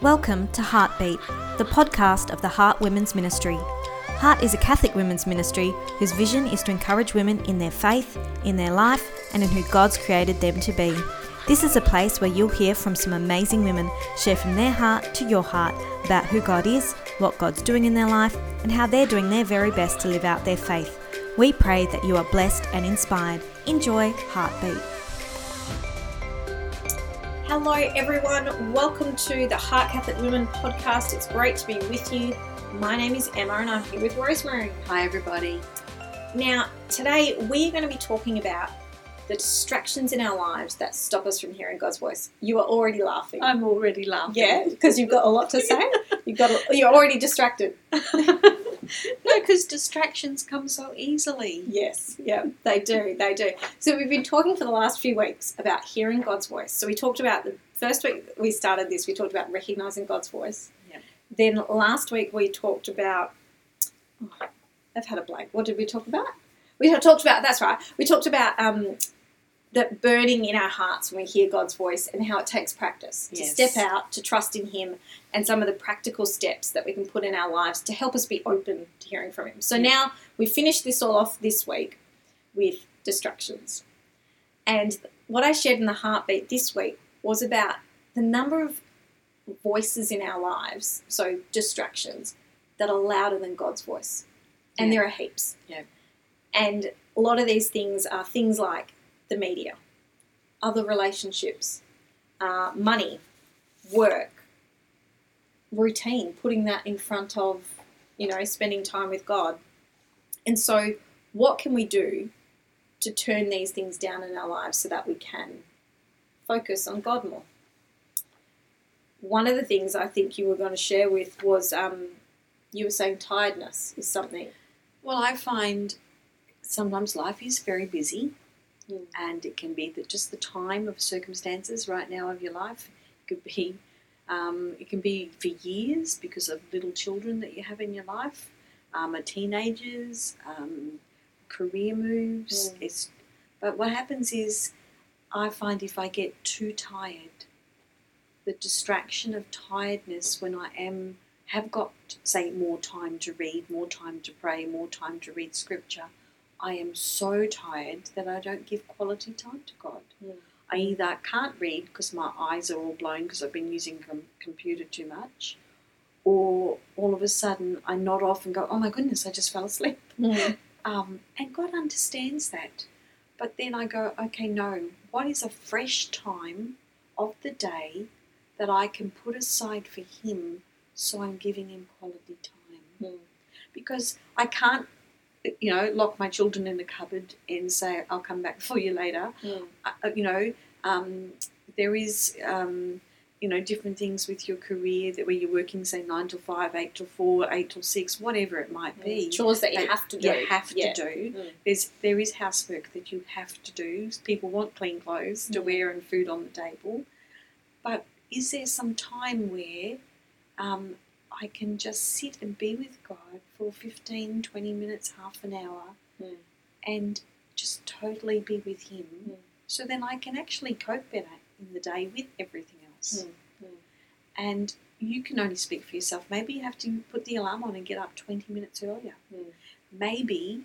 Welcome to Heartbeat, the podcast of the Heart Women's Ministry. Heart is a Catholic women's ministry whose vision is to encourage women in their faith, in their life, and in who God's created them to be. This is a place where you'll hear from some amazing women share from their heart to your heart about who God is, what God's doing in their life, and how they're doing their very best to live out their faith. We pray that you are blessed and inspired. Enjoy Heartbeat. Hello everyone, welcome to the Heart Catholic Women podcast. It's great to be with you. My name is Emma and I'm here with Rosemary. Hi everybody. Now today we're going to be talking about the distractions in our lives that stop us from hearing God's voice. You are already laughing. I'm already laughing. Yeah, because you've got a lot to say. You're already distracted. No, because distractions come so easily. Yes, yeah, they do. So we've been talking for the last few weeks about hearing God's voice. So we talked about the first week we started this, we talked about recognizing God's voice. Yeah. Then last week we talked about, I've had a blank. What did we talk about? We talked about that burning in our hearts when we hear God's voice and how it takes practice to step out, to trust in Him, and some of the practical steps that we can put in our lives to help us be open to hearing from Him. So now we finished this all off this week with distractions. And what I shared in the Heartbeat this week was about the number of voices in our lives, so distractions, that are louder than God's voice. And there are heaps. Yeah. And a lot of these things are things like the media, other relationships, money, work, routine, putting that in front of, spending time with God. And so what can we do to turn these things down in our lives so that we can focus on God more? One of the things I think you were going to share with was you were saying tiredness is something. Well, I find sometimes life is very busy. And it can be that just the time of circumstances right now of your life. It can be for years because of little children that you have in your life, teenagers, career moves. But what happens is I find if I get too tired, the distraction of tiredness when I have got, say, more time to read, more time to pray, more time to read scripture, I am so tired that I don't give quality time to God. I either can't read because my eyes are all blown because I've been using computer too much, or all of a sudden I nod off and go, oh my goodness, I just fell asleep. And God understands that. But then I go, okay, no, what is a fresh time of the day that I can put aside for Him so I'm giving Him quality time? Because I can't, lock my children in the cupboard and say, I'll come back for you later. There is, different things with your career that where you're working, say, 9 to 5, 8 to 4, 8 to 6, whatever it might be. Chores that you have to do. To do. There is housework that you have to do. People want clean clothes to wear and food on the table. But is there some time where I can just sit and be with God for 15, 20 minutes, half an hour, and just totally be with Him, so then I can actually cope better in the day with everything else. And you can only speak for yourself. Maybe you have to put the alarm on and get up 20 minutes earlier. Maybe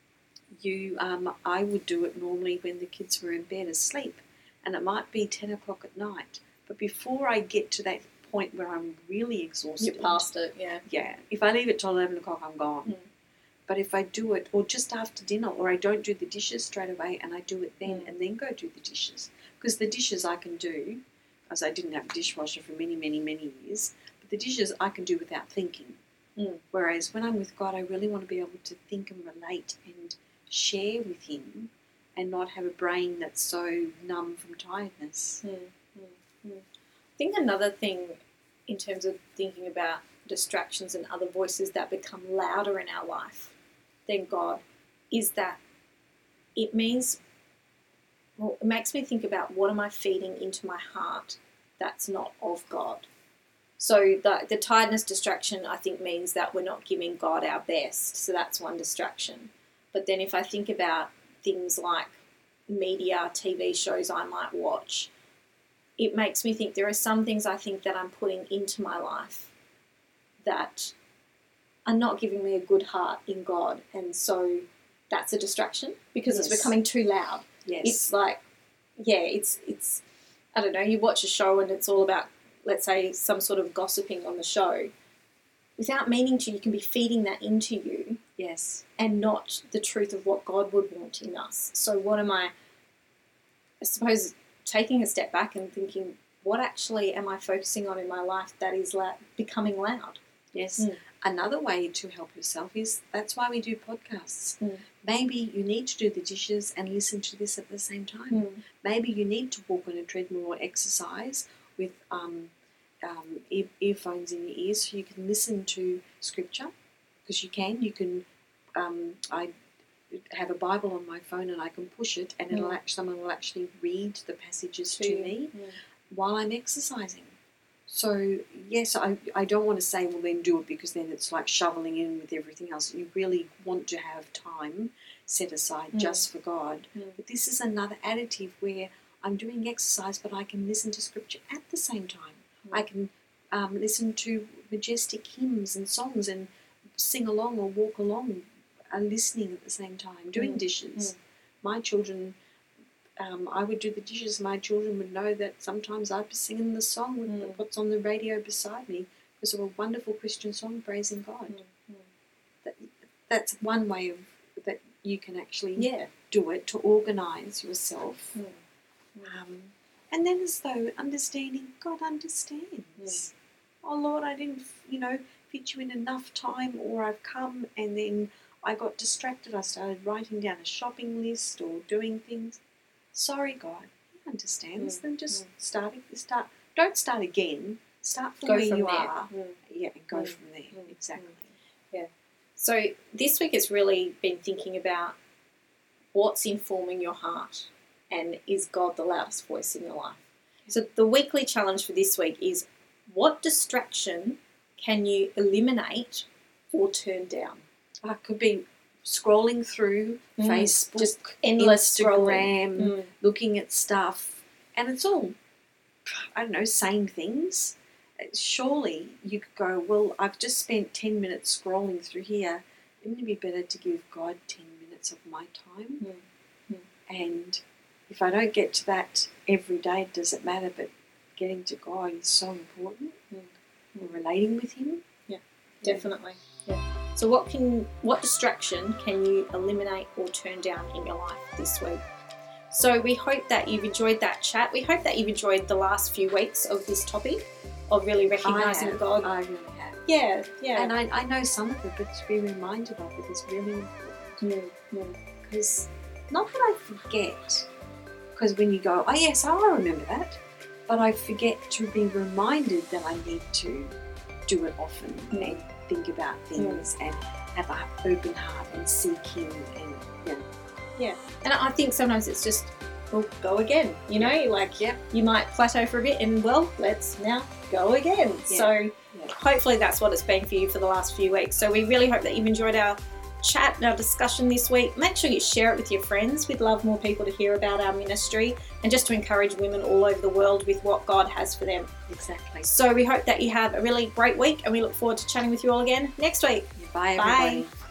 I would do it normally when the kids were in bed asleep, and it might be 10 o'clock at night. But before I get to that point where I'm really exhausted. You're past it, yeah. Yeah. If I leave it till 11 o'clock, I'm gone. But if I do it, or just after dinner, or I don't do the dishes straight away and I do it then and then go do the dishes. Because the dishes I can do, as I didn't have a dishwasher for many, many, many years, but the dishes I can do without thinking. Whereas when I'm with God, I really want to be able to think and relate and share with Him and not have a brain that's so numb from tiredness. I think another thing in terms of thinking about distractions and other voices that become louder in our life than God is that it makes me think about what am I feeding into my heart that's not of God. So the tiredness distraction I think means that we're not giving God our best, so that's one distraction. But then if I think about things like media, TV shows I might watch, it makes me think there are some things I think that I'm putting into my life that are not giving me a good heart in God, and so that's a distraction because it's becoming too loud. Yes. It's like, it's I don't know, you watch a show and it's all about, let's say, some sort of gossiping on the show. Without meaning to, you can be feeding that into you. Yes. And not the truth of what God would want in us. So what am I suppose, taking a step back and thinking, what actually am I focusing on in my life that is becoming loud? Yes. Another way to help yourself is, that's why we do podcasts. Maybe you need to do the dishes and listen to this at the same time. Maybe you need to walk on a treadmill or exercise with earphones in your ears so you can listen to scripture, because you can. I have a Bible on my phone and I can push it, and someone will actually read the passages to me while I'm exercising. So, yes, I don't want to say, well, then do it, because then it's like shoveling in with everything else. You really want to have time set aside just for God. But this is another additive where I'm doing exercise, but I can listen to scripture at the same time. I can listen to majestic hymns and songs and sing along or walk along, listening at the same time, doing dishes. My children... I would do the dishes. My children would know that sometimes I'd be singing the song with what's on the radio beside me, because of a wonderful Christian song praising God. That's one way that you can actually do it, to organise yourself. And then, as though understanding, God understands. Oh Lord, I didn't, fit you in enough time, or I've come and then I got distracted. I started writing down a shopping list or doing things. Sorry, God, He understands. Then just start. Don't start again. Start from where you are. And go from there. Exactly. Yeah. So this week it's really been thinking about what's informing your heart, and is God the loudest voice in your life? So the weekly challenge for this week is, what distraction can you eliminate or turn down? It could be scrolling through Facebook, just endless Instagram, scrolling. looking at stuff, and it's all, I don't know, saying things. Surely you could go, well, I've just spent 10 minutes scrolling through here. Wouldn't it be better to give God 10 minutes of my time? And if I don't get to that every day, it doesn't matter, but getting to God is so important. And relating with Him. Yeah, definitely. Yeah. So what distraction can you eliminate or turn down in your life this week? So we hope that you've enjoyed that chat. We hope that you've enjoyed the last few weeks of this topic, of really recognising God. I really have. Yeah. And I know some of it, but to be reminded of it is really important. Because not that I forget, because when you go, oh yes, I remember that, but I forget to be reminded that I need to do it often and think about things and have an open heart and seek Him and And I think sometimes it's just, well, go again, you might plateau for a bit and, well, let's now go again. So hopefully that's what it's been for you for the last few weeks. So we really hope that you've enjoyed our chat and our discussion this week. Make sure you share it with your friends. We'd love more people to hear about our ministry, and just to encourage women all over the world with what God has for them. Exactly. So we hope that you have a really great week, and we look forward to chatting with you all again next week. Bye, everybody.